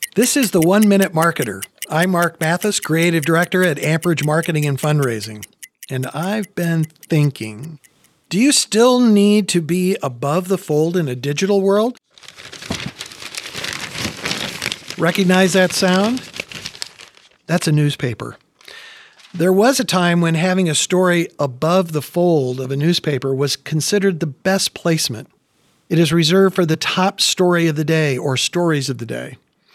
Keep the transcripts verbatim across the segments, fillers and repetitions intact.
This is the One Minute Marketer. I'm Mark Mathis, Creative Director at Amperage Marketing and Fundraising. And I've been thinking, do you still need to be above the fold in a digital world? Recognize that sound? That's a newspaper. There was a time when having a story above the fold of a newspaper was considered the best placement. It is reserved for the top story of the day or stories of the day.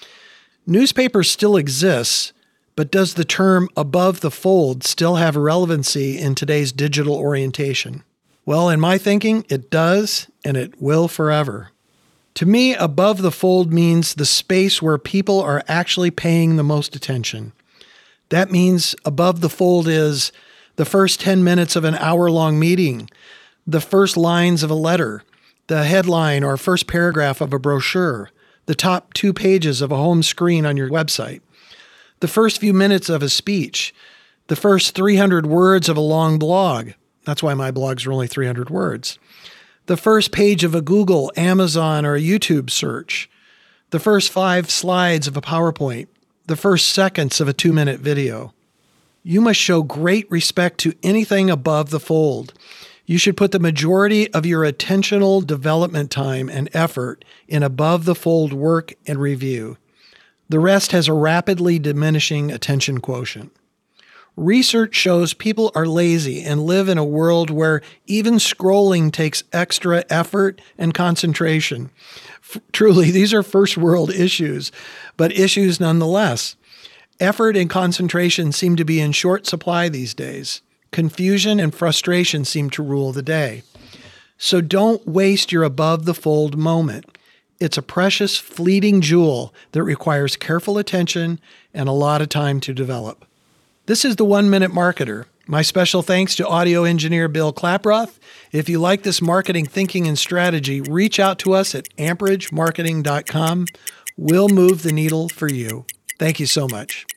Newspapers still exist, but does the term above the fold still have relevancy in today's digital orientation? Well, in my thinking, it does, and it will forever. To me, above the fold means the space where people are actually paying the most attention. That means above the fold is the first ten minutes of an hour-long meeting, the first lines of a letter, the headline or first paragraph of a brochure, the top two pages of a home screen on your website, the first few minutes of a speech, the first three hundred words of a long blog. That's why my blogs are only three hundred words. The first page of a Google, Amazon, or a YouTube search, the first five slides of a PowerPoint, the first seconds of a two-minute video. You must show great respect to anything above the fold. You should put the majority of your attentional development time and effort in above-the-fold work and review. The rest has a rapidly diminishing attention quotient. Research shows people are lazy and live in a world where even scrolling takes extra effort and concentration. F- truly, these are first-world issues, but issues nonetheless. Effort and concentration seem to be in short supply these days. Confusion and frustration seem to rule the day. So don't waste your above-the-fold moment. It's a precious, fleeting jewel that requires careful attention and a lot of time to develop. This is the One Minute Marketer. My special thanks to audio engineer Bill Klaproth. If you like this marketing thinking and strategy, reach out to us at amperage marketing dot com. We'll move the needle for you. Thank you so much.